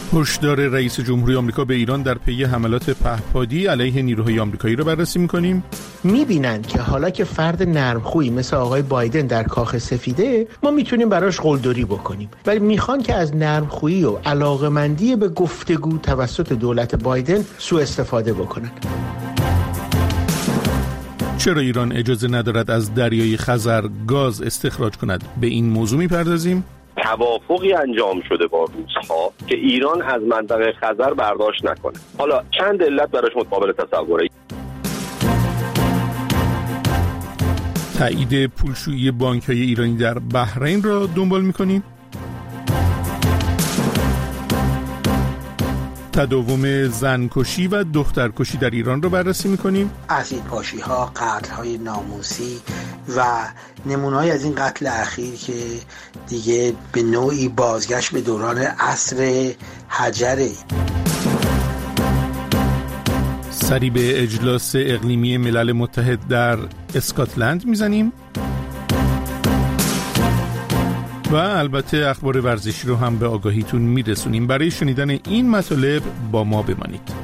هشدار رئیس جمهوری آمریکا به ایران در پی حملات پهپادی علیه نیروهای آمریکایی را بررسی می‌کنیم. می‌بینن که حالا که فرد نرمخویی مثل آقای بایدن در کاخ سفیده، ما میتونیم براش قلدری بکنیم، ولی میخوان که از نرمخویی و علاقه‌مندی به گفتگو توسط دولت بایدن سوء استفاده بکنن. چرا ایران اجازه ندارد از دریای خزر گاز استخراج کند؟ به این موضوع می‌پردازیم. توافقی انجام شده با روس‌ها که ایران از منطقه خزر برداشت نکنه. حالا چند علت براش متقابل تصوره. تایید پولشویی بانک‌های ایرانی در بحرین را دنبال می‌کنیم. تداوم زنکشی و دخترکشی در ایران را بررسی می‌کنیم. اسیدپاشی‌ها، قتل‌های ناموسی و نمونه‌ای از این قتل اخیر که دیگه به نوعی بازگشت به دوران عصر حجره. سری به اجلاس اقلیمی ملل متحد در اسکاتلند میزنیم و البته اخبار ورزشی رو هم به آگاهیتون میرسونیم. برای شنیدن این مطالب با ما بمانید.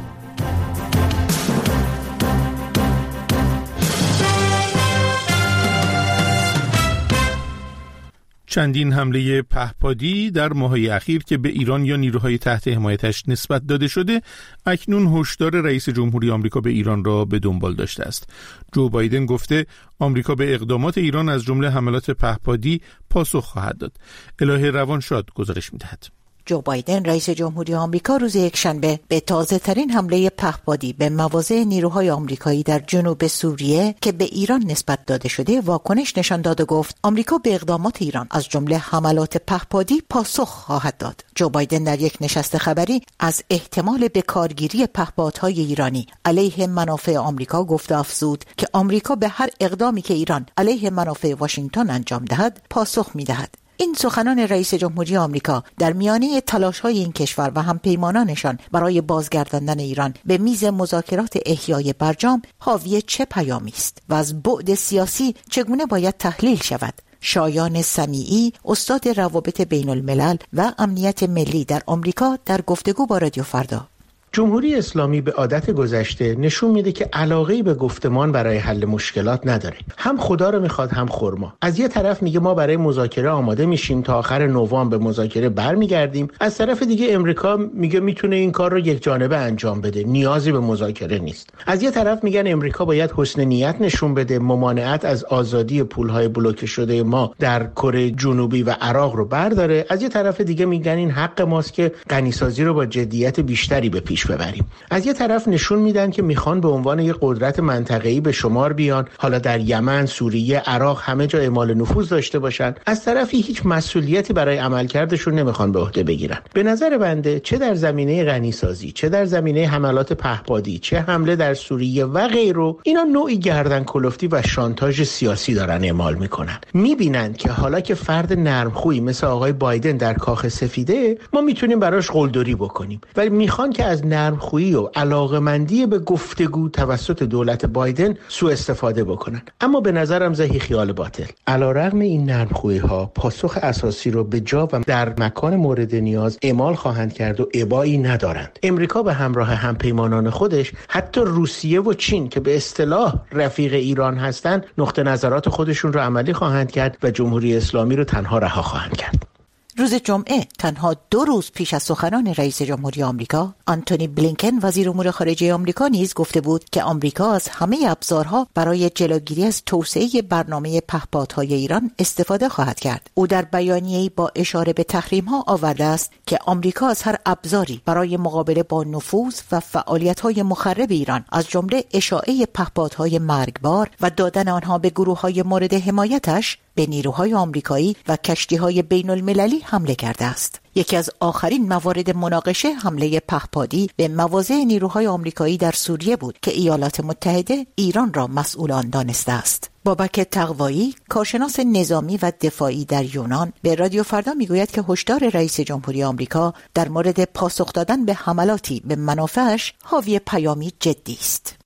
چندین حمله پهپادی در ماه‌های اخیر که به ایران یا نیروهای تحت حمایتش نسبت داده شده، اکنون هشدار رئیس جمهوری آمریکا به ایران را به دنبال داشته است. جو بایدن گفته آمریکا به اقدامات ایران از جمله حملات پهپادی پاسخ خواهد داد. الهه روانشاد گزارش می‌دهد. جو بایدن رئیس جمهوری آمریکا روز یکشنبه به تازه‌ترین حمله پهپادی به مواضع نیروهای آمریکایی در جنوب سوریه که به ایران نسبت داده شده واکنش نشان داد و گفت آمریکا به اقدامات ایران از جمله حملات پهپادی پاسخ خواهد داد. جو بایدن در یک نشست خبری از احتمال به کارگیری پهپادهای ایرانی علیه منافع آمریکا گفت و افزود که آمریکا به هر اقدامی که ایران علیه منافع واشنگتن انجام دهد پاسخ می‌دهد. این سخنان رئیس جمهوری آمریکا در میانه تلاش‌های این کشور و همپیمانانشان برای بازگرداندن ایران به میز مذاکرات احیای برجام حاوی چه پیامی است و از بعد سیاسی چگونه باید تحلیل شود؟ شایان سمیعی، استاد روابط بین الملل و امنیت ملی در آمریکا، در گفتگو با رادیو فردا. جمهوری اسلامی به عادت گذشته نشون میده که علاقه‌ای به گفتمان برای حل مشکلات نداره. هم خدا رو میخواد هم خرما. از یه طرف میگه ما برای مذاکره آماده میشیم، تا آخر نوامبر به مذاکره برمیگردیم. از طرف دیگه امریکا میگه میتونه این کار رو یک جانبه انجام بده، نیازی به مذاکره نیست. از یه طرف میگن امریکا باید حسن نیت نشون بده، ممانعت از آزادی پولهای بلوکه شده ما در کره جنوبی و عراق رو برداره. از یه طرف دیگه میگن این حق ماست که غنیسازی رو با جدیت بیشتری به پیش ببریم. از یه طرف نشون میدن که میخوان به عنوان یک قدرت منطقه‌ای به شمار بیان، حالا در یمن، سوریه، عراق همه جا اعمال نفوذ داشته باشن. از طرفی هیچ مسئولیتی برای عملکردشون نمیخوان به عهده بگیرن. به نظر بنده چه در زمینه غنیسازی، چه در زمینه حملات پهپادی، چه حمله در سوریه و غیره، اینا نوعی گردن کلفتی و شانتاژ سیاسی دارن اعمال میکنن. میبینن که حالا که فرد نرمخویی مثل آقای بایدن در کاخ سفیده، ما میتونیم براش قلدری بکنیم، ولی میخوان که از نرمخویی و علاقه‌مندی به گفتگو توسط دولت بایدن سوء استفاده بکنن. اما به نظرم زهی خیال باطل. علیرغم این نرمخویی‌ها پاسخ اساسی رو به جا و در مکان مورد نیاز اعمال خواهند کرد و ابایی ندارند. امریکا به همراه همپیمانان خودش، حتی روسیه و چین که به اصطلاح رفیق ایران هستند، نقطه نظرات خودشون رو عملی خواهند کرد و جمهوری اسلامی رو تنها رها خواهند کرد. روز جمعه تنها 2 روز پیش از سخنان رئیس جمهوری آمریکا، آنتونی بلینکن وزیر امور خارجه آمریکا نیز گفته بود که آمریکا از همه ابزارها برای جلوگیری از توسعه برنامه پهپادهای ایران استفاده خواهد کرد. او در بیانیه‌ای با اشاره به تحریم‌ها آورده است که آمریکا از هر ابزاری برای مقابله با نفوذ و فعالیت‌های مخرب ایران، از جمله اشاعه پهپادهای مرگبار و دادن آنها به گروه‌های مورد حمایتش، به نیروهای آمریکایی و کشتی‌های بین‌المللی حمله کرده است. یکی از آخرین موارد مناقشه حمله پهپادی به مواضع نیروهای آمریکایی در سوریه بود که ایالات متحده ایران را مسئول آن دانسته است. بابک تقوایی، کارشناس نظامی و دفاعی در یونان، به رادیو فردا میگوید که هشدار رئیس جمهوری آمریکا در مورد پاسخ دادن به حملاتی به منافعش حاوی پیامی جدی است.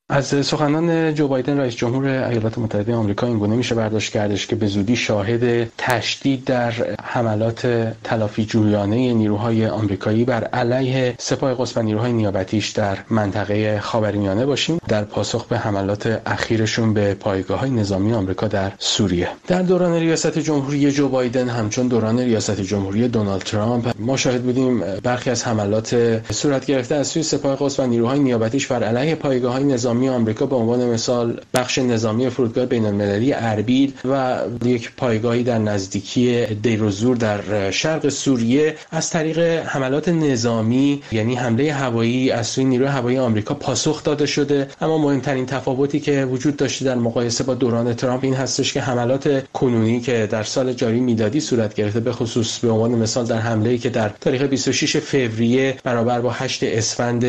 از سخنان جو بایدن رئیس جمهور ایالات متحده آمریکا اینگونه میشه برداشت کردش که به زودی شاهد تشدید در حملات تلافی جویانه نیروهای آمریکایی بر علیه سپاه قدس و نیروهای نیابتیش در منطقه خاورمیانه باشیم در پاسخ به حملات اخیرشون به پایگاه‌های نظامی آمریکا در سوریه. در دوران ریاست جمهوری جو بایدن همچون دوران ریاست جمهوری دونالد ترامپ ما شاهد بودیم برخی از حملات صورت گرفته از سوی سپاه قدس و نیروهای نیابتیش بر علیه پایگاه‌های نظامی آمریکا، به عنوان مثال بخش نظامی فرودگاه بین‌المللی اربیل و یک پایگاهی در نزدیکی دیروزور در شرق سوریه از طریق حملات نظامی، یعنی حمله هوایی از سوی نیروی هوایی آمریکا پاسخ داده شده. اما مهمترین تفاوتی که وجود داشته در مقایسه با دوران ترامپ این هستش که حملات کنونی که در سال جاری میلادی صورت گرفته، به خصوص به عنوان مثال در حمله‌ای که در تاریخ 26 فوریه برابر با 8 اسفند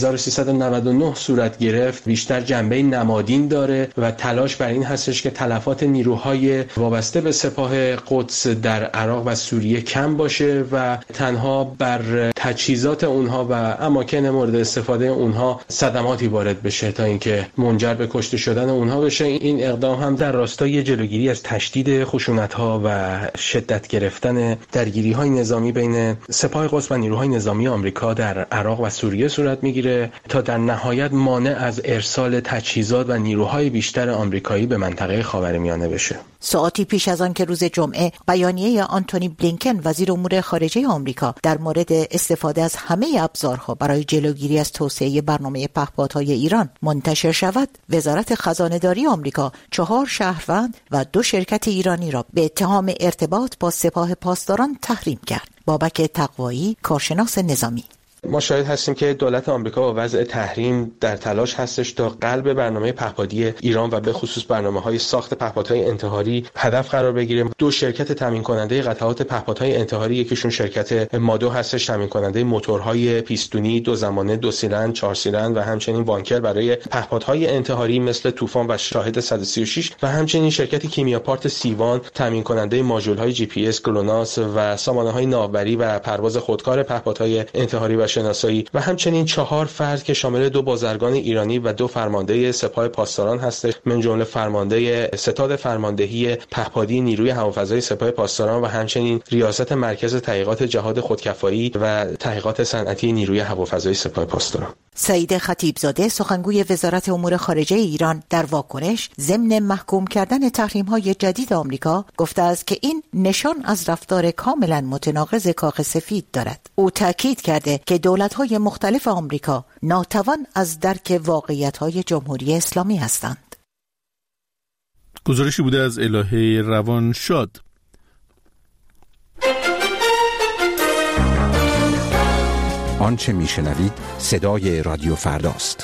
1399 صورت گرفت، بیشتر جنبه نمادین داره و تلاش بر این هستش که تلفات نیروهای وابسته به سپاه قدس در عراق و سوریه کم باشه و تنها بر تجهیزات اونها و اماکن مورد استفاده اونها صدماتی وارد بشه تا اینکه منجر به کشته شدن اونها بشه. این اقدام هم در راستای جلوگیری از تشدید خشونت‌ها و شدت گرفتن درگیری‌های نظامی بین سپاه قدس و نیروهای نظامی آمریکا در عراق و سوریه صورت میگیره تا در نهایت مانع از ارسال تجهیزات و نیروهای بیشتر آمریکایی به منطقه خاورمیانه بشه. ساعتی پیش از آن که روز جمعه بیانیه آنتونی بلینکن وزیر امور خارجه آمریکا در مورد استفاده از همه ابزارها برای جلوگیری از توسعه برنامه پهپادهای ایران منتشر شود، وزارت خزانه‌داری آمریکا 4 شهروند و 2 شرکت ایرانی را به اتهام ارتباط با سپاه پاسداران تحریم کرد. بابک تقوایی، کارشناس نظامی: ما شاهد هستیم که دولت آمریکا با وضع تحریم در تلاش هستش تا قلب برنامه پهپادی ایران و به خصوص برنامه‌های ساخت پهپادهای انتحاری هدف قرار بگیره. 2 شرکت تامین کننده قطعات پهپادهای انتحاری، یکیشون شرکت مادو هستش، تامین کننده موتورهای پیستونی 2 زمانه 2 سیلندر 4 سیلندر و همچنین وانکر برای پهپادهای انتحاری مثل طوفان و شاهد 136 و همچنین شرکت کیمیاپارت سیوان تامین کننده ماژول‌های جی پی اس گلوناس و سامانه‌های ناوبری و پرواز خودکار پهپادهای انتحاری و شناسایی و همچنین 4 فرد که شامل 2 بازرگان ایرانی و 2 فرمانده سپاه پاسداران هستند، من جمله فرمانده ستاد فرماندهی پهپادی نیروی هوافضای سپاه پاسداران و همچنین ریاست مرکز تحقیقات جهاد خودکفایی و تحقیقات صنعتی نیروی هوافضای سپاه پاسداران. سعید خطیبزاده، سخنگوی وزارت امور خارجه ایران، در واکنش ضمن محکوم کردن تحریم‌های جدید آمریکا گفته است که این نشان از رفتار کاملا متناقض کاخ سفید دارد. او تاکید کرده که دولت‌های مختلف آمریکا ناتوان از درک واقعیت‌های جمهوری اسلامی هستند. گزارشی بوده از الهه روانشاد. آنچه میشنوید صدای رادیو فرداست.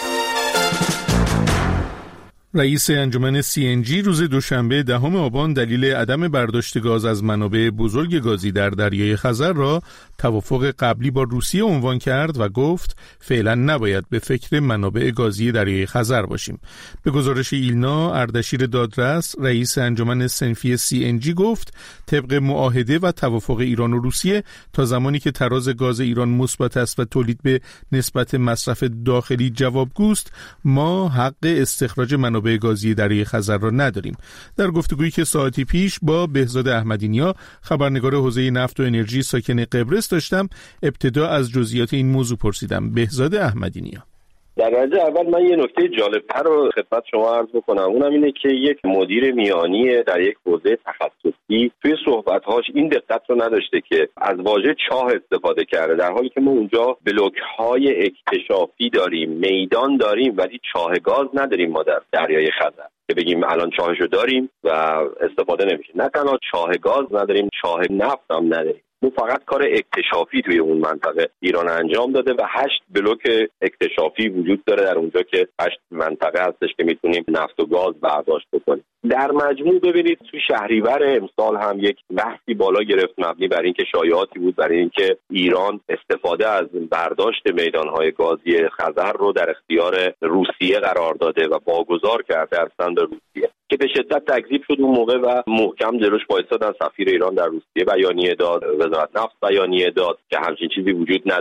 رئیس انجمن CNG روز دوشنبه 10 آبان دلیل عدم برداشت گاز از منابع بزرگ گازی در دریای خزر را توافق قبلی با روسیه عنوان کرد و گفت فعلا نباید به فکر منابع گازی دریای خزر باشیم. به گزارش ایلنا اردشیر دادرس، رئیس انجمن صنفی CNG گفت طبق معاهده و توافق ایران و روسیه تا زمانی که تراز گاز ایران مثبت است و تولید به نسبت مصرف داخلی جوابگوست، ما حق استخراج منابع گازی دریای خزر را نداریم. در گفتگویی که ساعتی پیش با بهزاد احمدی‌نیا، خبرنگار حوزه نفت و انرژی ساکن قبرس داشتم، ابتدا از جزئیات این موضوع پرسیدم. بهزاد احمدی‌نیا: در درجه اول من یه نکته جالب‌تر رو خدمت شما عرض بکنم، اونم اینه که یک مدیر میانی در یک حوزه تخصصی توی صحبت‌هاش این دقت رو نداشته که از واژه چاه استفاده کرده، در حالی که ما اونجا بلوک‌های اکتشافی داریم، میدان داریم، ولی چاه گاز نداریم ما در دریای خزر که بگیم الان چاهشو داریم و استفاده نمیشه. نه تنها چاه گاز نداریم، چاه نفت هم نداریم. ما فقط کار اکتشافی توی اون منطقه ایران انجام داده و 8 بلوک اکتشافی وجود داره در اونجا که 8 منطقه هستش که میتونیم نفت و گاز برداشت بکنیم. در مجموع ببینید توی شهریور امسال هم یک بحثی بالا گرفت مبنی بر اینکه شایعاتی بود برای اینکه ایران استفاده از برداشت میدانهای گازی خزر رو در اختیار روسیه قرار داده و واگذار کرده از سمت روسیه که به شدت تکذیب شد اون موقع و محکم جلوش وایسادن. سفیر ایران در روسیه بیانیه داد، وزارت نفت بیانیه داد که همچین چیزی وجود نداشته.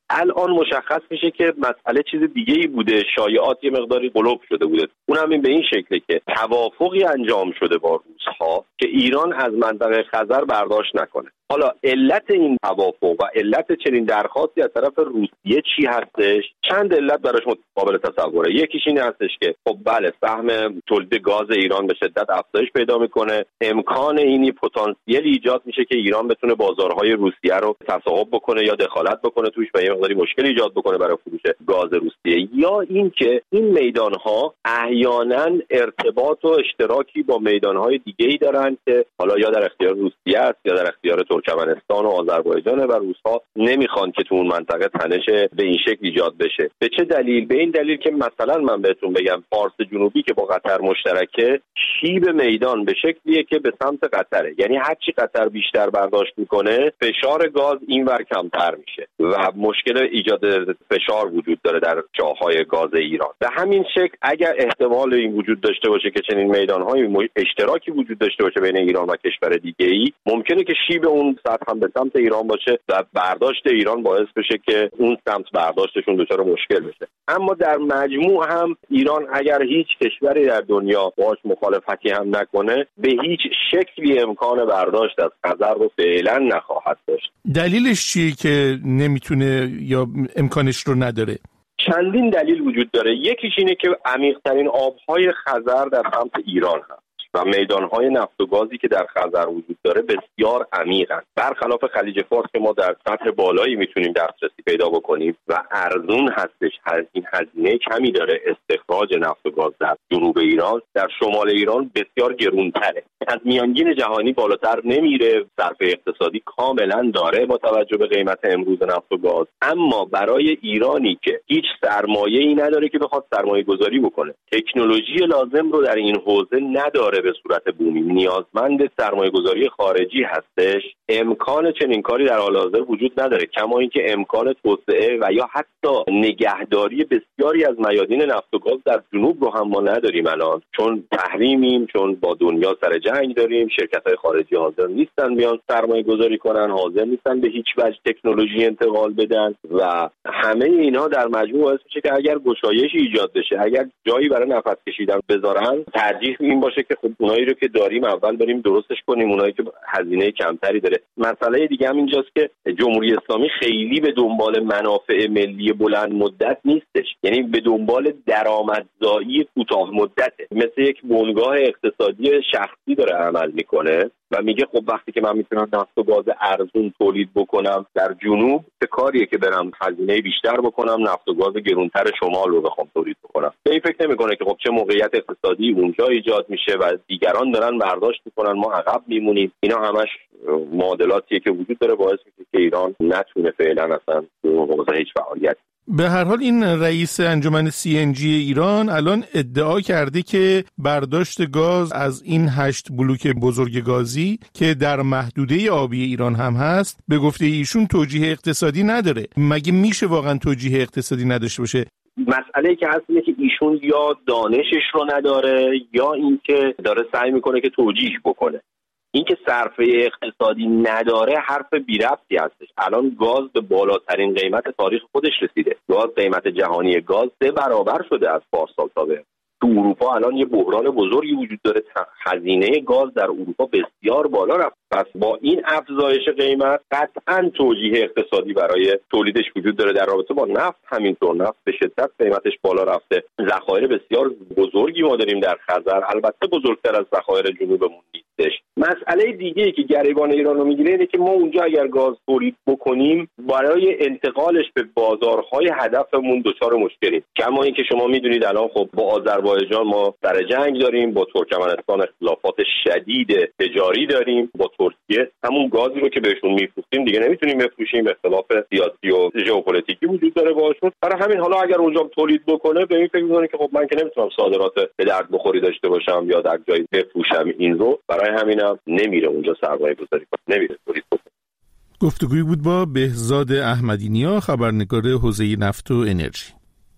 الان مشخص میشه که مسئله چیز دیگه‌ای بوده، شایعات یه مقداری قلوب شده بوده. اونم این به این شکله که توافقی انجام شده با روس‌ها که ایران از منطقه خزر برداشت نکنه. حالا علت این توافق و علت چنین درخواستی از طرف روسیه چی هستش؟ چند علت براش قابل تصوره. یکیش این هستش که خب بله، سهم تولید گاز ایران به شدت افزایش پیدا میکنه، امکان اینی پتانسیل ایجاد میشه که ایران بتونه بازارهای روسیه رو تصاحب بکنه یا دخالت بکنه توش و یه مقداری مشکل ایجاد بکنه برای فروش گاز روسیه، یا اینکه این میدانها احیانا ارتباط و اشتراکی با میدانهای دیگه‌ای دارن که حالا یا در اختیار روسیه است یا در اختیار ترکمنستان و آذربایجان و روس‌ها نمیخوان که تو اون منطقه تنش به این شکل ایجاد بشه. به چه دلیل؟ به این دلیل که مثلا من بهتون بگم فارس جنوبی که با قطر مشترکه، شیب میدان به شکلیه که به سمت قطره، یعنی هر چی قطر بیشتر برداشت میکنه فشار گاز اینور کمتر میشه و مشکل ایجاد فشار وجود داره در جاهای گاز ایران. به همین شکل اگر احتمال این وجود داشته باشه که چنین میدان‌های اشتراکی وجود داشته باشه بین ایران و کشور دیگه‌ای، ممکنه که شیب اون سطح هم به سمت ایران باشه و برداشت ایران باعث بشه که اون سمت برداشتشون دچار مشکل بشه. اما در مجموع هم ایران اگر هیچ کشوری در دنیا باهاش مخالفتی هم نکنه، به هیچ شکلی امکان برداشت از خزر رو فعلا نخواهد داشت. دلیلش چیه که نمیتونه یا امکانش رو نداره؟ چندین دلیل وجود داره. یکیش اینه که عمیق‌ترین آبهای خزر در سمت ایران هست و میدانهای نفت و گازی که در خزر وجود داره بسیار عمیقن، برخلاف خلیج فارس که ما در سطح بالایی میتونیم دسترسی پیدا بکنیم و ارزون هستش. این هزینه کمی داره استخراج نفت و گاز در جنوب ایران. در شمال ایران بسیار گرانتره، از میانگین جهانی بالاتر نمیره، صرفه اقتصادی کاملا داره با توجه به قیمت امروز نفت و گاز. اما برای ایرانی که هیچ سرمایه‌ای نداره که بخواد سرمایه گذاری بکنه، تکنولوژی لازم رو در این حوزه نداره به صورت بومی، نیازمند سرمایه گذاری خارجی هستش، امکان چنین کاری در حال حاضر وجود نداره. کما اینکه امکان توسعه و یا حتی نگهداری بسیاری از میادین نفت و گاز در جنوب رو هم ما نداریم الان، چون تحریمیم، چون با دنیا سر جنگ داریم، شرکت‌های خارجی حاضر نیستن بیان سرمایه گذاری کنن، حاضر نیستن به هیچ وجه تکنولوژی انتقال بدن و همه اینها در مجموع باعث میشه که اگر گشایشی ایجاد بشه، اگر جایی برای نفس کشیدن بذارن، ترجیح این باشه که خب اونایی رو که داریم اول بریم درستش کنیم، اونایی که هزینه کمتری داره. مسئله دیگه هم اینجاست که جمهوری اسلامی خیلی به دنبال منافع ملی بلند مدت نیستش، یعنی به دنبال درآمدزایی کوتاه مدته، مثل یک بنگاه اقتصادی شخصی داره عمل میکنه و میگه خب وقتی که من میتونم نفت و گاز ارزون تولید بکنم در جنوب، چه کاریه که برم هزینه بیشتر بکنم نفت و گاز گرونتر شمال رو بخوام تولید بکنم. به این فکر نمیکنه که خب چه موقعیت اقتصادی اونجا ایجاد میشه و دیگران دارن برداشت میکنن، ما عقب میمونیم. اینا همش معادلاتیه که وجود داره باعث میشه که ایران نتونه فعلا اصلا اون حوزه هیچ فعالیت. به هر حال این رئیس انجمن CNG ایران الان ادعا کرده که برداشت گاز از این 8 بلوک بزرگ گازی که در محدوده آبی ایران هم هست، به گفته ایشون توجیه اقتصادی نداره. مگه میشه واقعا توجیه اقتصادی نداشته باشه؟ مسئله که هست اینه که ایشون یا دانشش رو نداره یا اینکه داره سعی میکنه که توجیه بکنه. اینکه صرفه اقتصادی نداره حرف بی ربطی هستش. الان گاز به بالاترین قیمت تاریخ خودش رسیده. گاز قیمت جهانی گاز 3 برابر شده از پارسال تا به تو اروپا. الان یه بحران بزرگی وجود داره، هزینه گاز در اروپا بسیار بالا رفت. پس با این افزایش قیمت قطعاً توجیه اقتصادی برای تولیدش وجود داره. در رابطه با نفت همینطور، نفت به شدت قیمتش بالا رفته. ذخایر بسیار بزرگی ما داریم در خزر، البته بزرگتر از ذخایر جنوبمون نیستش. مسئله دیگه‌ای که گریبان ایران رو میگیره اینه که ما اونجا اگر گاز تولید بکنیم برای انتقالش به بازارهای هدفمون دچار مشکلیم. کما اینکه شما میدونید الان خب با آذربایجان ما سر جنگ داریم، با ترکمنستان اختلافات شدید تجاری داریم، با ترکیه همون گازی رو که بهشون میفروختیم دیگه نمیتونیم بفروشیم، اختلاف سیاسی و ژئوپلیتیکی وجود داره باشون. برای همین حالا اگر اونجا تولید بکنه به این فکر می‌کنه که خب من که نمیتونم صادرات به درد بخوری داشته باشم یا در جایی بفروشم این رو، برای همینم نمیره اونجا سرمایه گذاری کنه، نمیره تولید بکنه. گفتگویی بود با بهزاد احمدی نیا، خبرنگار حوزه نفت و انرژی.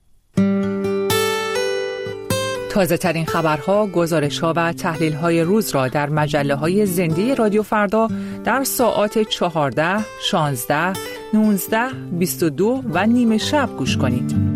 تازه ترین خبرها، گزارش‌ها و تحلیل‌های روز را در مجله‌های زنده رادیو فردا در ساعات 14، 16، 19 22 و نیم شب گوش کنید.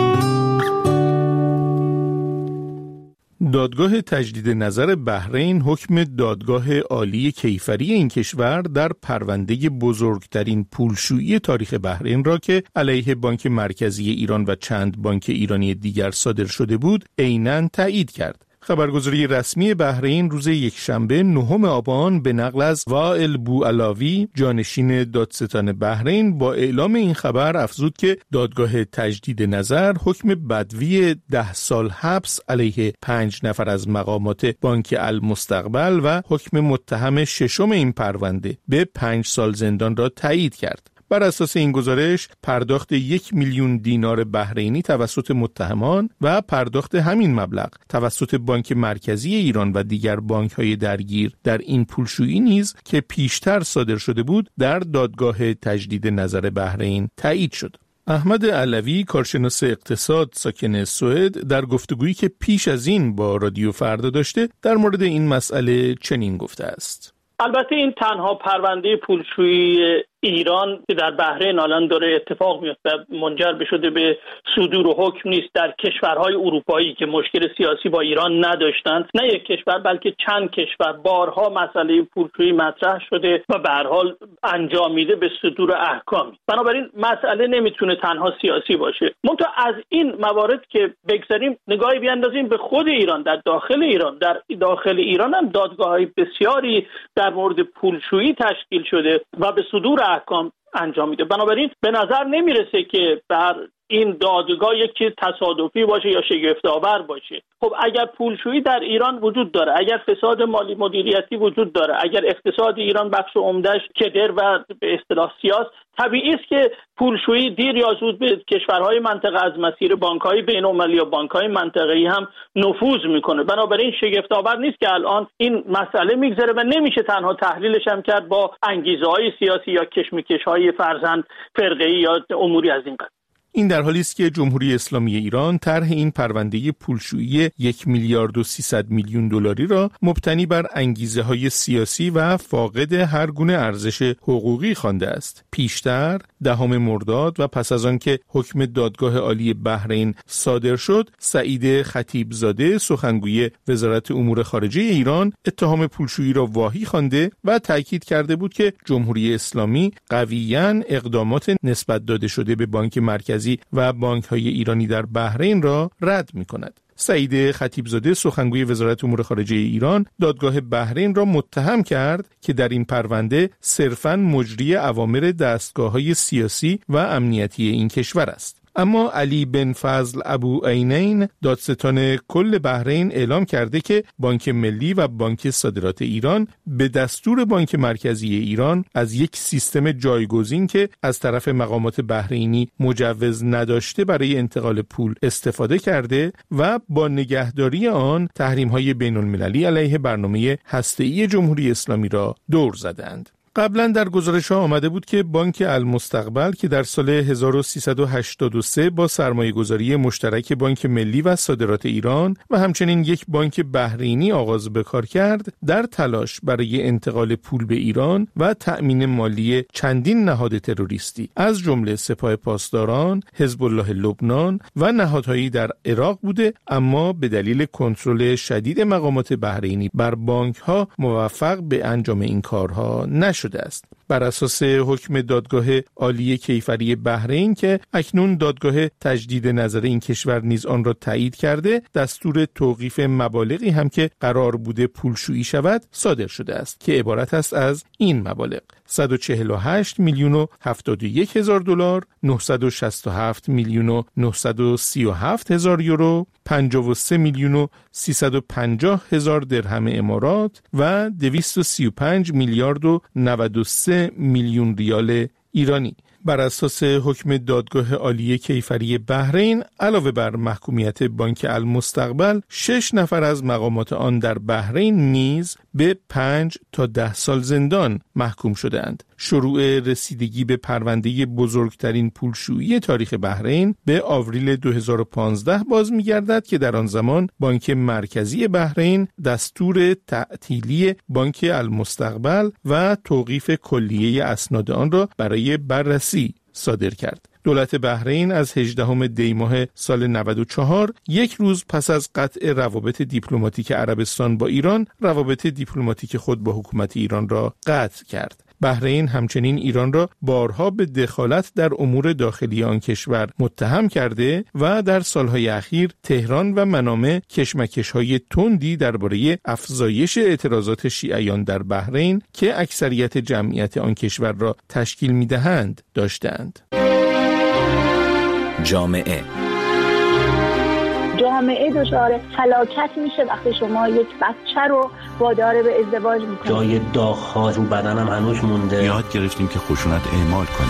دادگاه تجدید نظر بحرین حکم دادگاه عالی کیفری این کشور در پرونده بزرگترین پولشویی تاریخ بحرین را که علیه بانک مرکزی ایران و چند بانک ایرانی دیگر صادر شده بود عیناً تایید کرد. خبرگزاری رسمی بحرین روز یکشنبه 9 آبان به نقل از وائل بوعلاوی جانشین دادستان بحرین با اعلام این خبر افزود که دادگاه تجدید نظر حکم بدوی 10 سال حبس علیه 5 نفر از مقامات بانک المستقبل و حکم متهم ششم این پرونده به 5 سال زندان را تایید کرد. بر اساس این گزارش پرداخت 1 میلیون دینار بحرینی توسط متهمان و پرداخت همین مبلغ توسط بانک مرکزی ایران و دیگر بانک‌های درگیر در این پولشویی نیز که پیشتر صادر شده بود در دادگاه تجدید نظر بحرین تایید شد. احمد علوی کارشناس اقتصاد ساکن سوئد در گفتگویی که پیش از این با رادیو فردا داشته در مورد این مسئله چنین گفته است: البته این تنها پرونده پولشویی ایران که در بحرین الان داره اتفاق میفته منجر شده به صدور حکم نیست. در کشورهای اروپایی که مشکل سیاسی با ایران نداشتند، نه یک کشور بلکه چند کشور بارها مسئله پولشویی مطرح شده و به هر حال انجام میده به صدور احکامی. بنابراین مسئله نمیتونه تنها سیاسی باشه. منتها از این موارد که بگذاریم نگاهی بیاندازیم به خود ایران، در داخل ایران هم دادگاه‌های بسیاری در مورد پولشویی تشکیل شده و به صدور احکام انجام میده. بنابراین به نظر نمیرسه که بر این دادگاه یکی تصادفی باشه یا شگفت‌آور باشه. خب اگر پولشویی در ایران وجود داره، اگر فساد مالی مدیریتی وجود داره، اگر اقتصاد ایران بخش عمده‌اش کدر و به اصطلاح سیاس، طبیعی است که پولشویی دیر یا زود به کشورهای منطقه از مسیر بانک‌های بین‌المللی یا بانک‌های منطقه‌ای هم نفوذ میکنه. بنابراین شگفت‌آور نیست که الان این مسئله میگذره و نمیشه تنها تحلیلش هم کرد با انگیزه‌های سیاسی یا کشمکش‌های فرزند فرقه‌ای یا اموری از این قبیل. این در حالی است که جمهوری اسلامی ایران طرح این پرونده پولشویی 1 میلیارد و 300 میلیون دلاری را مبتنی بر انگیزه‌های سیاسی و فاقد هر گونه ارزش حقوقی خوانده است. پیشتر 10 مرداد و پس از آن که حکم دادگاه عالی بحرین صادر شد، سعید خطیبزاده سخنگوی وزارت امور خارجه ایران اتهام پولشویی را واهی خوانده و تاکید کرده بود که جمهوری اسلامی قویاً اقدامات نسبت داده شده به بانک مرکزی و بانک‌های ایرانی در بحرین را رد می‌کند. سعید خطیبزاده سخنگوی وزارت امور خارجه ایران دادگاه بحرین را متهم کرد که در این پرونده صرفاً مجری اوامر دستگاه‌های سیاسی و امنیتی این کشور است. اما علی بن فضل ابو عینین دادستان کل بحرین اعلام کرده که بانک ملی و بانک صادرات ایران به دستور بانک مرکزی ایران از یک سیستم جایگزین که از طرف مقامات بحرینی مجوز نداشته برای انتقال پول استفاده کرده و با نگهداری آن تحریم‌های بین‌المللی علیه برنامه هسته‌ای جمهوری اسلامی را دور زدند. قبلا در گزارش‌ها آمده بود که بانک المستقبل که در سال 1383 با سرمایه‌گذاری مشترک بانک ملی و صادرات ایران و همچنین یک بانک بحرینی آغاز به کار کرد، در تلاش برای انتقال پول به ایران و تأمین مالی چندین نهاد تروریستی از جمله سپاه پاسداران، حزب الله لبنان و نهادهایی در عراق بوده، اما به دلیل کنترل شدید مقامات بحرینی بر بانک‌ها موفق به انجام این کارها نشد است. بر اساس حکم دادگاه عالی کیفری بحرین که اکنون دادگاه تجدید نظر این کشور نیز آن را تایید کرده، دستور توقیف مبالغی هم که قرار بوده پولشویی شود صادر شده است که عبارت است از این مبالغ: 148 میلیون و 71 هزار دلار، 967 میلیون و 937 هزار یورو، 53 میلیون و 350 هزار درهم امارات و 235 میلیارد و 93 میلیون ریال ایرانی. بر اساس حکم دادگاه عالی کیفری بحرین، علاوه بر محکومیت بانک المستقبل، 6 نفر از مقامات آن در بحرین نیز به 5 تا 10 سال زندان محکوم شدند. شروع رسیدگی به پرونده بزرگترین پولشویی تاریخ بحرین به آوریل 2015 باز می‌گردد که در آن زمان بانک مرکزی بحرین دستور تعطیلی بانک المستقبل و توقیف کلیه اسناد آن را برای بررسی فارسی صادر کرد. دولت بحرین از 18 دی ماه سال 94 یک روز پس از قطع روابط دیپلماتیک عربستان با ایران، روابط دیپلماتیک خود با حکومت ایران را قطع کرد. بحرین همچنین ایران را بارها به دخالت در امور داخلی آن کشور متهم کرده و در سالهای اخیر تهران و منامه کشمکش‌های تندی درباره افزایش اعتراضات شیعیان در بحرین که اکثریت جمعیت آن کشور را تشکیل می‌دهند داشتند. جامعه دچار فلاکت میشه وقتی شما یک بچه رو وادار به ازدواج میکنید. جای داغ‌ها رو بدنم هنوز مونده. یاد گرفتیم که خشونت اعمال کنیم.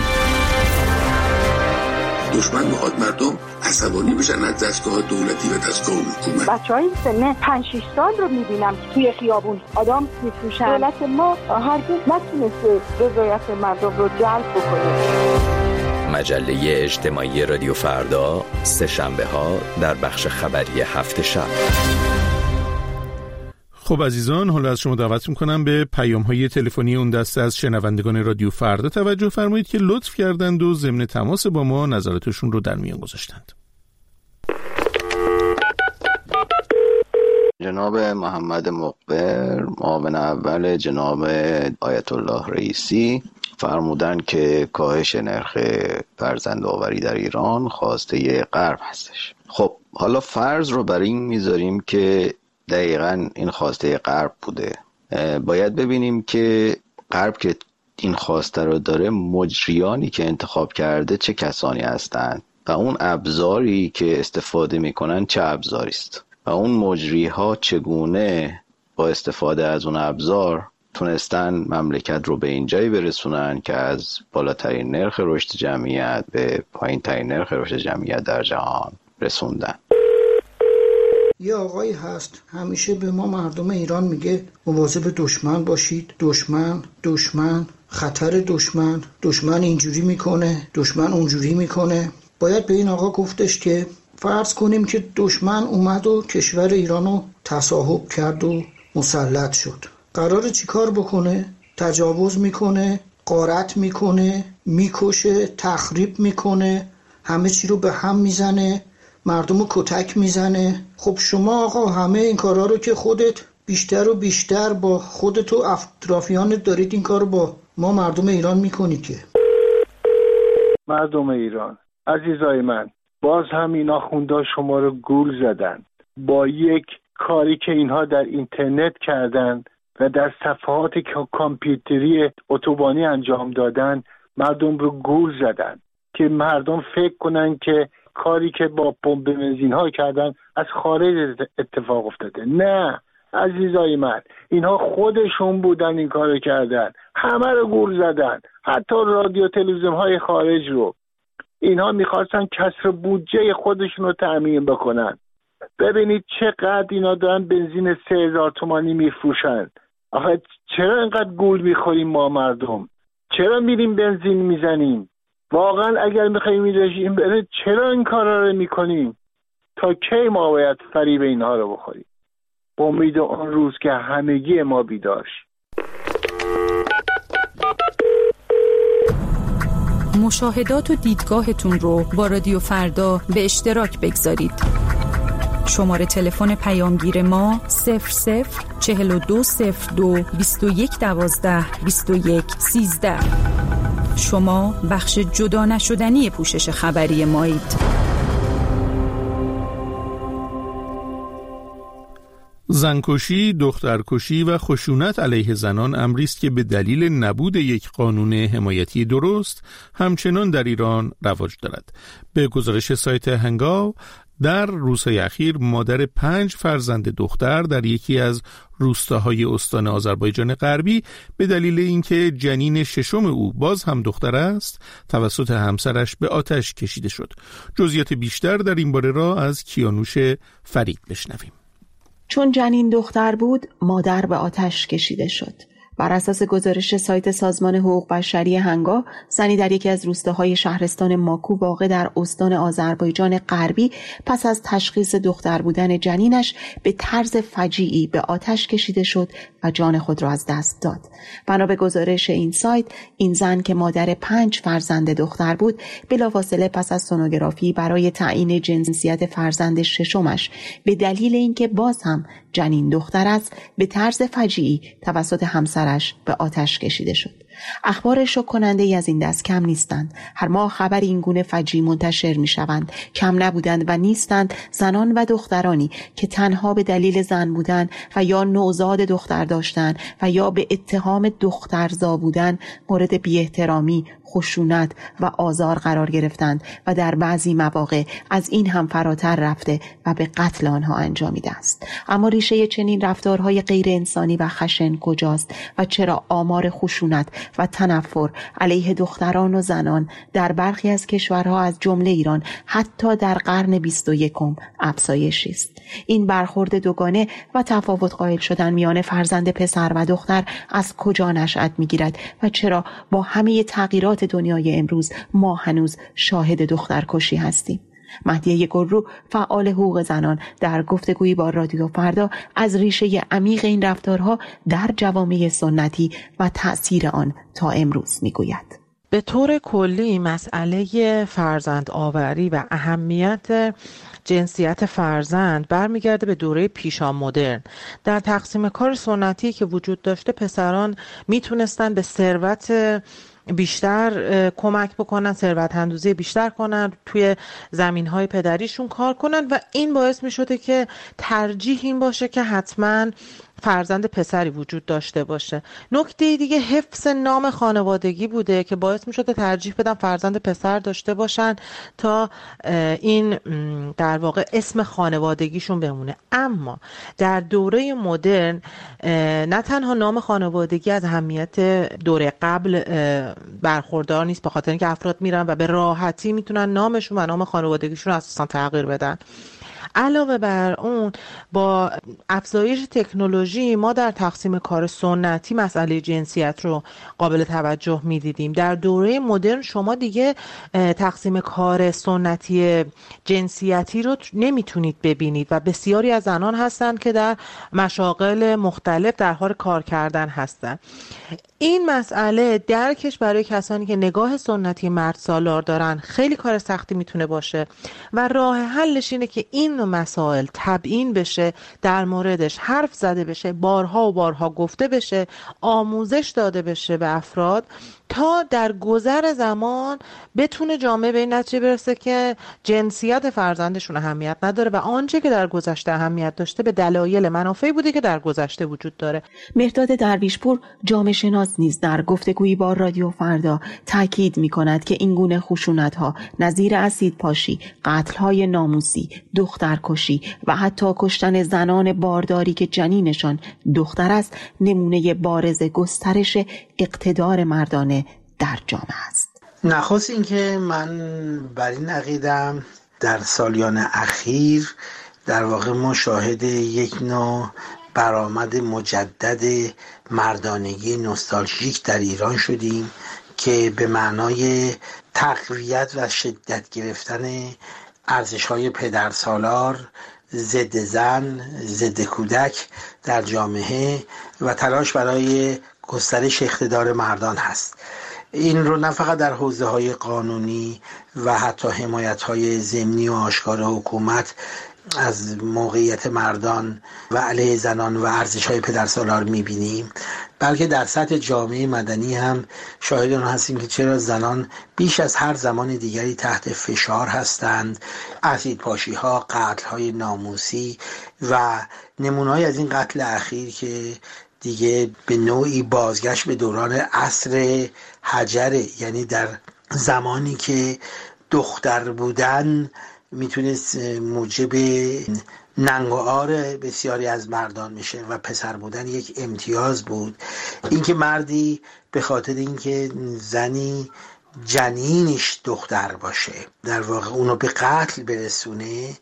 دشمن میخواد مردم عصبانی بشن از دستگاه دولتی و دستگاه حکومت. بچهای سن 5-6 سال رو میبینم که توی خیابون آدم میفروشن. دولت ما هرگز نتونسته رضایت مردم رو جلب بکنه. مجله اجتماعی رادیو فردا، سه شنبه ها در بخش خبری هفت شب. خب عزیزان، حالا از شما دعوت میکنم به پیام‌های تلفنی اون دسته از شنوندگان رادیو فردا توجه فرمایید که لطف کردند و ضمن تماس با ما نظراتشون رو در میان گذاشتند. جناب محمد مقبر، معاون اول جناب آیت الله رئیسی فرمودن که کاهش نرخ فرزندآوری در ایران خواسته غرب هستش. خب حالا فرض رو بر این میذاریم که دقیقاً این خواسته غرب بوده. باید ببینیم که غرب که این خواسته رو داره، مجریانی که انتخاب کرده چه کسانی هستند و اون ابزاری که استفاده میکنن چه ابزاری است و اون مجری ها چگونه با استفاده از اون ابزار تونستن مملکت رو به این جایی برسونن که از بالاترین نرخ رشد جمعیت به پایین ترین نرخ رشد جمعیت در جهان رسوندن. یه آقایی هست همیشه به ما مردم ایران میگه مواظب دشمن باشید، دشمن، خطر دشمن اینجوری میکنه، دشمن اونجوری میکنه. باید به این آقا گفتش که فرض کنیم که دشمن اومد و کشور ایرانو تصاحب کرد و مسلط شد. قراره چی کار بکنه؟ تجاوز میکنه، غارت میکنه، میکشه، تخریب میکنه، همه چی رو به هم میزنه، مردم رو کتک میزنه. خب شما آقا همه این کارا رو که خودت بیشتر و بیشتر با خودت و اطرافیانت دارید این کار رو با ما مردم ایران میکنید که. مردم ایران عزیزای من، باز هم اینا خوندا شما رو گول زدن با یک کاری که اینها در اینترنت کردن و در صفحات کامپیوتری اتوبانی انجام دادن. مردم رو گول زدن که مردم فکر کنن که کاری که با پمپ بنزین ها کردن از خارج اتفاق افتاده. نه عزیزای من، اینها خودشون بودن این کارو کردن، همه رو گول زدن، حتی رادیو تلویزیون های خارج رو. اینها میخواستن کسر بودجه خودشون رو تأمین بکنن. ببینید چقدر اینا دارن بنزین 3000 تومانی میفروشن. آخه چرا اینقدر گول میخوریم ما مردم؟ چرا میریم بنزین میزنیم؟ واقعا اگر میخوایم این رژیم بره چرا این کارا رو میکنیم؟ تا کی ما باید فریب اینها رو بخوریم؟ با امید آن روز که همگی ما بیدار شیم. مشاهدات و دیدگاهتون رو با رادیو فردا به اشتراک بگذارید. شماره تلفن پیامگیر ما 004202 2112 2113. شما بخش جدا نشدنی پوشش خبری مایید. زنکشی، دخترکشی و خشونت علیه زنان امری است که به دلیل نبود یک قانون حمایتی درست همچنان در ایران رواج دارد. به گزارش سایت هنگاو، در روزهای اخیر مادر 5 فرزند دختر در یکی از روستاهای استان آذربایجان غربی به دلیل اینکه جنین ششم او باز هم دختر است توسط همسرش به آتش کشیده شد. جزئیات بیشتر در این باره را از کیانوش فرید بشنویم. چون جنین دختر بود، مادر به آتش کشیده شد. بر اساس گزارش سایت سازمان حقوق بشری هنگا، زنی در یکی از روستاهای شهرستان ماکو واقع در استان آذربایجان غربی پس از تشخیص دختر بودن جنینش به طرز فجیعی به آتش کشیده شد و جان خود را از دست داد. بنا به گزارش این سایت، این زن که مادر 5 فرزند دختر بود، بلافاصله پس از سونوگرافی برای تعیین جنسیت فرزند ششمش به دلیل اینکه باز هم جنین دختر است، به طرز فجیعی توسط همسرش به آتش کشیده شد. اخبار شوک کننده ای از این دست کم نیستند. هر ماه خبر این گونه فجیع منتشر می شوند. کم نبودند و نیستند زنان و دخترانی که تنها به دلیل زن بودن و یا نوزاد دختر داشتن و یا به اتهام دخترزا بودن مورد بی‌احترامی، خشونت و آزار قرار گرفتند و در بعضی مواقع از این هم فراتر رفته و به قتل آنها انجامیده است. اما ریشه چنین رفتارهای غیر انسانی و خشن کجاست و چرا آمار خشونت و تنفر علیه دختران و زنان در برخی از کشورها از جمله ایران حتی در قرن 21 افزایشی است؟ این برخورد دوگانه و تفاوت قائل شدن میان فرزند پسر و دختر از کجا نشأت میگیرد و چرا با همه تغییرات دنیای امروز ما هنوز شاهد دخترکشی هستیم؟ مهدیه گلرو، فعال حقوق زنان، در گفتگویی با رادیو فردا از ریشه عمیق این رفتارها در جوامع سنتی و تأثیر آن تا امروز میگوید. به طور کلی مسئله فرزند آوری و اهمیت جنسیت فرزند برمیگرده به دوره پیشا مدرن. در تقسیم کار سنتی که وجود داشته، پسران میتونستن به ثروت بیشتر کمک بکنن، ثروت اندوزی بیشتر کنن، توی زمینهای پدریشون کار کنن و این باعث می شده که ترجیح این باشه که حتما فرزند پسری وجود داشته باشه. نکته دیگه حفظ نام خانوادگی بوده که باعث می شده ترجیح بدن فرزند پسر داشته باشن تا این در واقع اسم خانوادگیشون بمونه. اما در دوره مدرن نه تنها نام خانوادگی از اهمیت دوره قبل برخوردار نیست، به خاطر اینکه افراد میرن و به راحتی میتونن نامشون و نام خانوادگیشون رو اساسا تغییر بدن. علاوه بر اون، با افزایش تکنولوژی ما در تقسیم کار سنتی مسئله جنسیت رو قابل توجه می‌دیدیم. در دوره مدرن شما دیگه تقسیم کار سنتی جنسیتی رو نمیتونید ببینید و بسیاری از زنان هستند که در مشاغل مختلف در حال کار کردن هستند. این مسئله درکش برای کسانی که نگاه سنتی مرد سالار دارن خیلی کار سختی میتونه باشه و راه حلش اینه که این مسائل تبیین بشه، در موردش حرف زده بشه، بارها و بارها گفته بشه، آموزش داده بشه به افراد تا در گذر زمان بتونه جامعه به این نتیجه برسه که جنسیت فرزندشون اهمیت نداره و آنچه که در گذشته اهمیت داشته به دلایل منافعی بوده که در گذشته وجود داره. مهرداد درویشپور، جامعه شناس، نیز در گفتگویی با رادیو فردا تاکید می‌کند که این گونه خشونت‌ها نظیر اسیدپاشی، قتل‌های ناموسی، دخترکشی و حتی کشتن زنان بارداری که جنینشان دختر است، نمونه بارز گسترش اقتدار مردانه در جامعه است. نخست اینکه من بر این عقیده‌ام در سالیان اخیر در واقع ما شاهد یک نوع برآمد مجدد مردانگی نوستالژیک در ایران شدیم که به معنای تقویت و شدت گرفتن ارزش‌های پدرسالار ضد زن، ضد کودک در جامعه و تلاش برای گسترش اقتدار مردان هست. این رو نه فقط در حوزه‌های قانونی و حتی حمایت‌های ضمنی و آشکار حکومت از موقعیت مردان و علیه زنان و ارزش‌های پدرسالار می‌بینیم، بلکه در سطح جامعه مدنی هم شاهد آن هستیم که چرا زنان بیش از هر زمان دیگری تحت فشار هستند. اسیدپاشی‌ها، قتل‌های ناموسی و نمونه‌های از این قتل اخیر که دیگه به نوعی بازگشت به دوران عصر حجر، یعنی در زمانی که دختر بودن میتونست موجب ننگ و عار بسیاری از مردان میشه و پسر بودن یک امتیاز بود. اینکه مردی به خاطر اینکه زنی جنینش دختر باشه در واقع اونو به قتل برسونه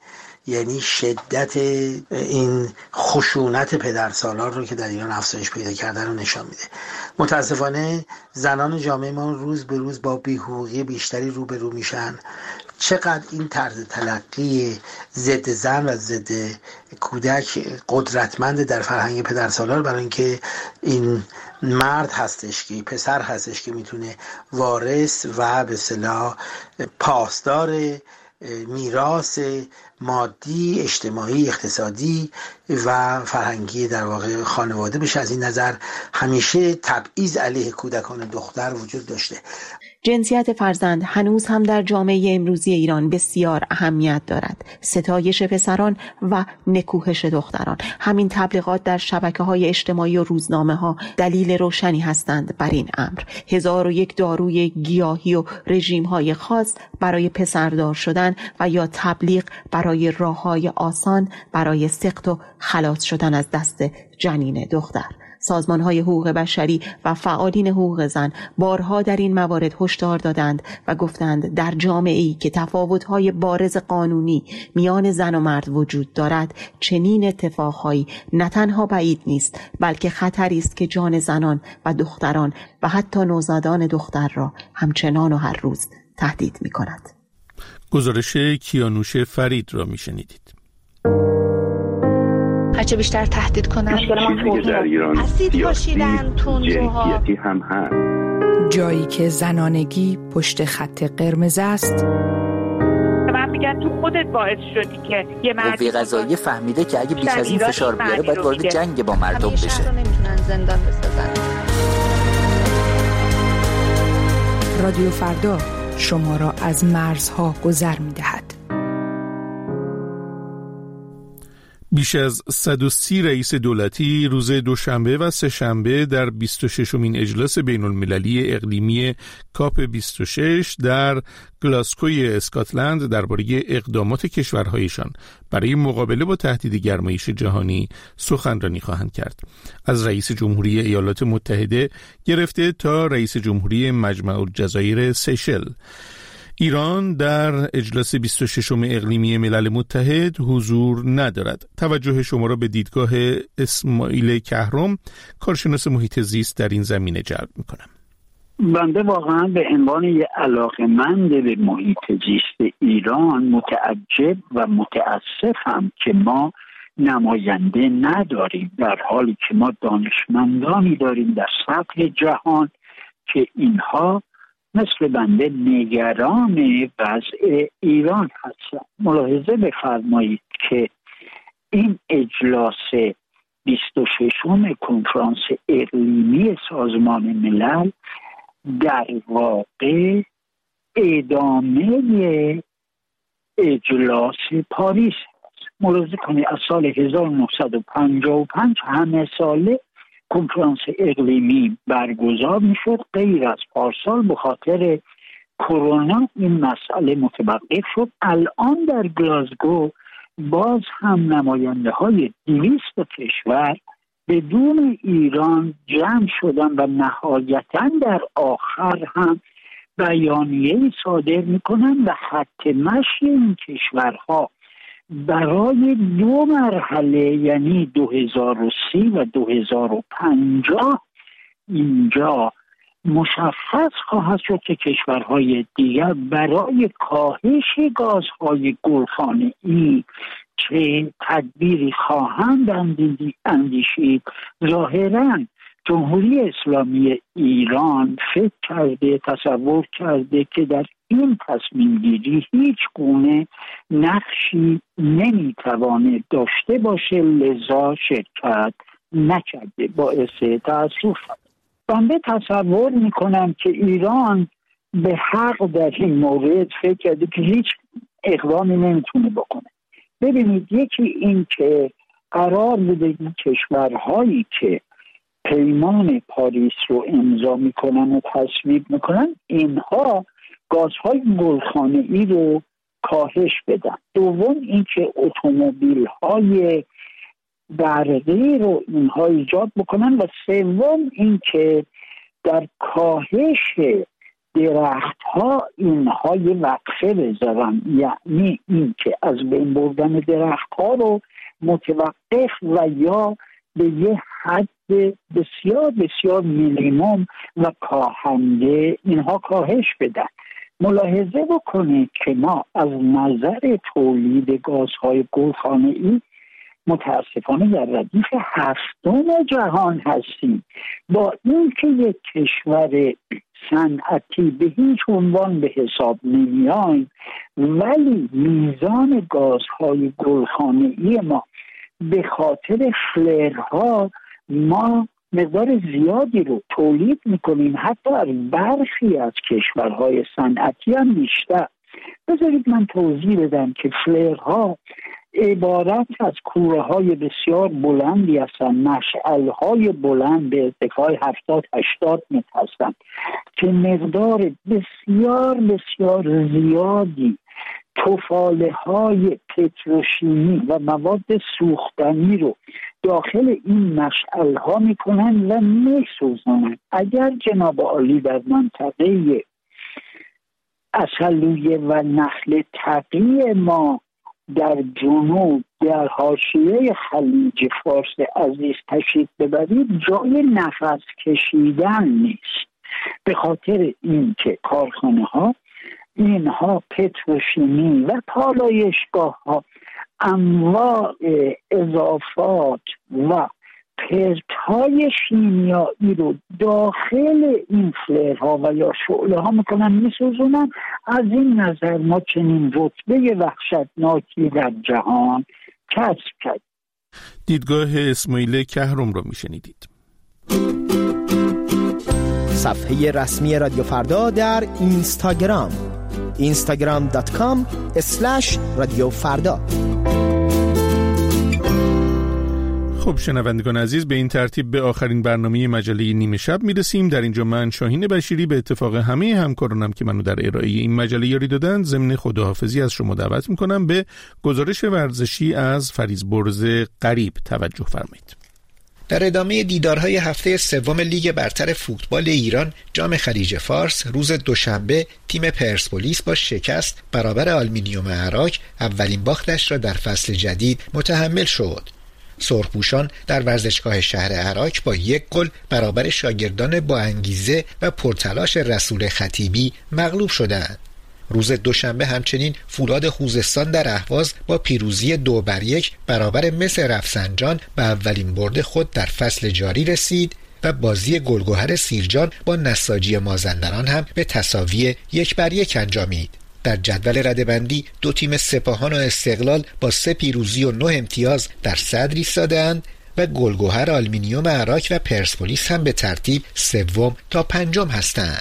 یعنی شدت این خشونت پدرسالار رو که در ایران افزایش پیدا کرده رو نشان میده. متاسفانه زنان جامعه ما روز به روز با بی‌حقوقی بیشتری روبرو میشن. چقدر این طرز تلقی ضد زن و ضد کودک قدرتمند در فرهنگ پدرسالار، برای اینکه این مرد هستش که پسر هستش که میتونه وارث و به اصطلاح پاسدار میراث مادی، اجتماعی، اقتصادی و فرهنگی در واقع خانواده بشه. از این نظر همیشه تبعیض علیه کودکان دختر وجود داشته. جنسیت فرزند هنوز هم در جامعه امروزی ایران بسیار اهمیت دارد. ستایش پسران و نکوهش دختران. همین تبلیغات در شبکه‌های اجتماعی و روزنامه‌ها دلیل روشنی هستند بر این امر. 1001 داروی گیاهی و رژیم‌های خاص برای پسردار شدن و یا تبلیغ برای راه‌های آسان برای سقط و خلاص شدن از دست جنین دختر. سازمان‌های حقوق بشری و فعالین حقوق زن بارها در این موارد هشدار دادند و گفتند در جامعه‌ای که تفاوت‌های بارز قانونی میان زن و مرد وجود دارد، چنین اتفاقهایی نه تنها بعید نیست، بلکه خطری است که جان زنان و دختران و حتی نوزادان دختر را همچنان و هر روز تهدید می‌کند. گزارش کیانوش فرید را می‌شنیدید. هرچه بیشتر تهدید کنن چیزی که در ایران اسید پاشیدن تندروها جنسیتی هم هست. جایی که زنانگی پشت خط قرمز است. من میگن تو خودت باعث شدی که یه قوه قضاییه فهمیده که اگه بیش از این فشار بیاره باید وارد جنگ با مردم بشه. شهر رو نمیتونن زندان بسازن. رادیو فردا شما را از مرزها گذر می‌دهد. بیش از 130 رئیس دولتی روز دوشنبه و سه‌شنبه در 26مین اجلاس بین‌المللی اقلیمی کاپ 26 در گلاسکوی اسکاتلند درباره اقدامات کشورهایشان برای مقابله با تهدید گرمایش جهانی سخنرانی خواهند کرد. از رئیس جمهوری ایالات متحده گرفته تا رئیس جمهوری مجمع الجزایر سیشل. ایران در اجلاس 26م اقلیمی ملل متحد حضور ندارد. توجه شما را به دیدگاه اسماعیل کهرم، کارشناس محیط زیست، در این زمینه جلب می‌کنم. بنده واقعا به عنوان یک علاقه‌مند به محیط زیست ایران متعجب و متاسفم که ما نماینده نداریم، در حالی که ما دانشمندانی داریم در سطح جهان که اینها مثل بنده نگران وضع ایران هستند. ملاحظه بفرمایید که این اجلاس 26م کنفرانس اقلیمی سازمان ملل در واقع ادامه اجلاس پاریس است. ملاحظه کنید از سال 1955 همه ساله کنفرانس اقلیمی برگزار میشد، غیر از پارسال به خاطر کرونا این مسئله متوقف شد. الان در گلاسگو باز هم نماینده های 200 کشور بدون ایران جمع شدن و نهایتاً در آخر هم بیانیه‌ای صادر میکنن و خط مشی این کشورها برای 2 مرحله یعنی 2030 و 2050 اینجا مشخص خواهد شد که کشورهای دیگر برای کاهش گازهای گلخانه‌ای چه تدبیری خواهند اندیشید. ظاهراً جمهوری اسلامی ایران فکر کرده، تصور کرده که در این تصمیم گیری هیچ گونه نقشی نمیتوانه داشته باشه، لذا شرکت نکرده. باعث تأسف بنده تصور میکنم که ایران به حق در این مورد فکر کرده که هیچ اقدامی نمیتونه بکنه. ببینید، یکی این که قرار بوده این کشورهایی که پیمان پاریس رو امضا میکنن و تصویب میکنن اینها گازهای گلخانه‌ای رو کاهش بدن. دوم اینکه اتومبیل‌های برقی رو اینها ایجاد بکنن و سوم اینکه در کاهش درخت ها اینها یه وقفه بذارن، یعنی این که از بین بردن درخت ها رو متوقف و یا به یه حد بسیار بسیار مینیمم و کاهنده اینها کاهش بدن. ملاحظه بکنید که ما از نظر تولید گازهای گلخانه‌ای متاسفانه در ردیف 7 جهان هستیم. با اینکه یک کشور صنعتی به هیچ عنوان به حساب نمیایم، ولی میزان گازهای گلخانه‌ای ما به خاطر فلرها ما مقدار زیادی رو تولید میکنیم، حتی از برخی از کشورهای صنعتی هم بیشتر. بذارید من توضیح بدم که فلرها عبارت از کوره های بسیار بلندی هستند، مشعل های بلند به ارتفاع 70-80 متر هستند که مقدار بسیار بسیار زیادی تفاله های پتروشیمی و مواد سوختنی رو داخل این مشعل ها میکنن و میسوزنن. اگر جناب عالی در منطقه اصلویه و نخل تقی ما در جنوب در حاشیه خلیج فارس عزیز تشریف ببرید، جای نفس کشیدن نیست، به خاطر اینکه کارخانه ها اینها پتروشیمی و پالایشگاه ها انواع اضافات و پرت‌های شیمیایی رو داخل این فلرها و یا شعله ها میکنن، میسوزونن. از این نظر ما چنین رتبه وحشتناکی در جهان کسب کرد. دیدگاه اسماعیل کهرم رو میشنیدید. صفحه رسمی رادیو فردا در اینستاگرام instagram.com/رادیو فردا. خب شنوندگان عزیز، به این ترتیب به آخرین برنامه مجله نیمه شب میرسیم. در اینجا من شاهین بشیری به اتفاق همه همکارانم که منو در ارائه این مجله یاری دادن ضمن خداحافظی از شما دعوت میکنم به گزارش ورزشی از فریز برز غریب توجه فرمایید. در ادامه دیدارهای هفته سوم لیگ برتر فوتبال ایران جام خلیج فارس، روز دوشنبه تیم پرسپولیس با شکست برابر آلومینیوم عراق اولین باختش را در فصل جدید متحمل شد. سرخپوشان در ورزشگاه شهر عراق با 1 گل برابر شاگردان با انگیزه و پرتلاش رسول خطیبی مغلوب شدند. روز دوشنبه همچنین فولاد خوزستان در اهواز با پیروزی 2-1 برابر مس رفسنجان به اولین برد خود در فصل جاری رسید و بازی گلگهر سیرجان با نساجی مازندران هم به تساوی 1-1 انجامید. در جدول رده‌بندی 2 تیم سپاهان و استقلال با 3 پیروزی و 9 امتیاز در صدر ایستاده‌اند و گلگهر آلومینیوم عراق و پرسپولیس هم به ترتیب 3 تا 5 هستند.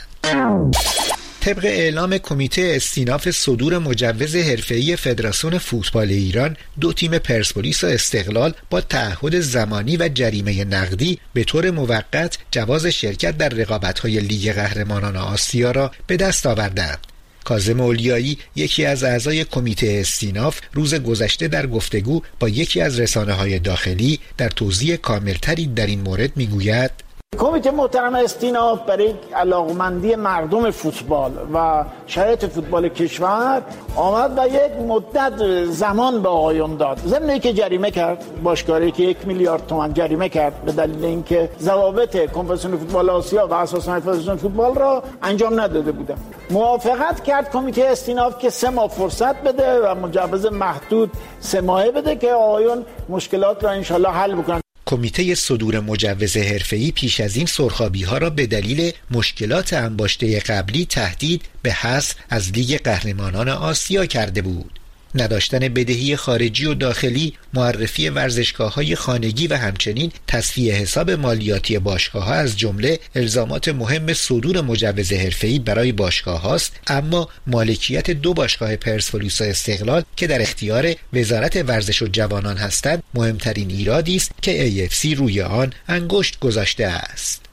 طبق اعلام کمیته استیناف صدور مجوز حرفه‌ای فدراسیون فوتبال ایران، 2 تیم پرسپولیس و استقلال با تعهد زمانی و جریمه نقدی به طور موقت جواز شرکت در رقابت‌های لیگ قهرمانان آسیا را به دست آوردند. کاظم اولیایی، یکی از اعضای کمیته استیناف، روز گذشته در گفتگو با یکی از رسانه‌های داخلی در توضیح کاملتری در این مورد میگوید: کمیته محترم استیناف برای علاقمندی مردم فوتبال و شرایط فوتبال کشور آمد و یک مدت زمان به آقایون داد، ضمن اینکه جریمه کرد باشگاهی که 1 میلیارد تومان جریمه کرد به دلیل اینکه ضوابط کنفدراسیون فوتبال آسیا و اساسنامه فدراسیون فوتبال را انجام نداده بودند. موافقت کرد کمیته استیناف که 3 ماه فرصت بده و مجوز محدود 3 ماهه بده که آقایون مشکلات را انشالله حل بکنن. کمیته صدور مجوز حرفه‌ای پیش از این سرخابی‌ها را به دلیل مشکلات انباشته قبلی تهدید به حذف از لیگ قهرمانان آسیا کرده بود. نداشتن بدهی خارجی و داخلی، معرفی ورزشگاه‌های خانگی و همچنین تصفیه حساب مالیاتی باشگاه‌ها از جمله الزامات مهم صدور مجوز حرفه‌ای برای باشگاه‌هاست، اما مالکیت 2 باشگاه پرسپولیس و استقلال که در اختیار وزارت ورزش و جوانان هستند مهمترین ایرادی است که AFC روی آن انگشت گذاشته است.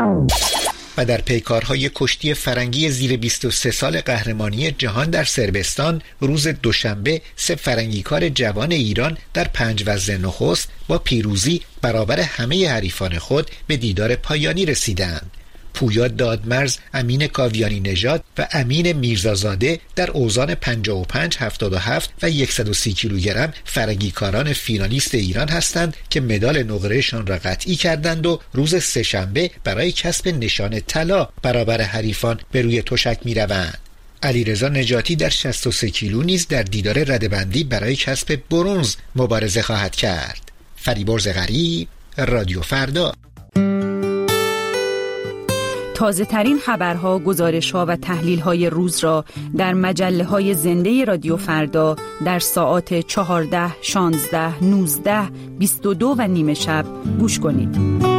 و در پیکارهای کشتی فرنگی زیر 23 سال قهرمانی جهان در صربستان، روز دوشنبه 3 فرنگیکار جوان ایران در 5 وزن نخست با پیروزی برابر همه حریفان خود به دیدار پایانی رسیدند. پویا دادمرز، امین کاویانی نژاد و امین میرزازاده در اوزان 55، 77 و 130 کیلوگرم فرنگیکاران فینالیست ایران هستند که مدال نقرهشان را قطعی کردند و روز سه‌شنبه برای کسب نشان طلا برابر حریفان به روی تشک می‌روند. علیرضا نجاتی در 63 کیلو نیز در دیدار رده‌بندی برای کسب برنز مبارزه خواهد کرد. فریبرز غریب، رادیو فردا. تازه ترین خبرها، گزارش‌ها و تحلیل‌های روز را در مجله‌های زنده رادیو فردا در ساعات 14، 16، 19، 22 و نیم شب گوش کنید.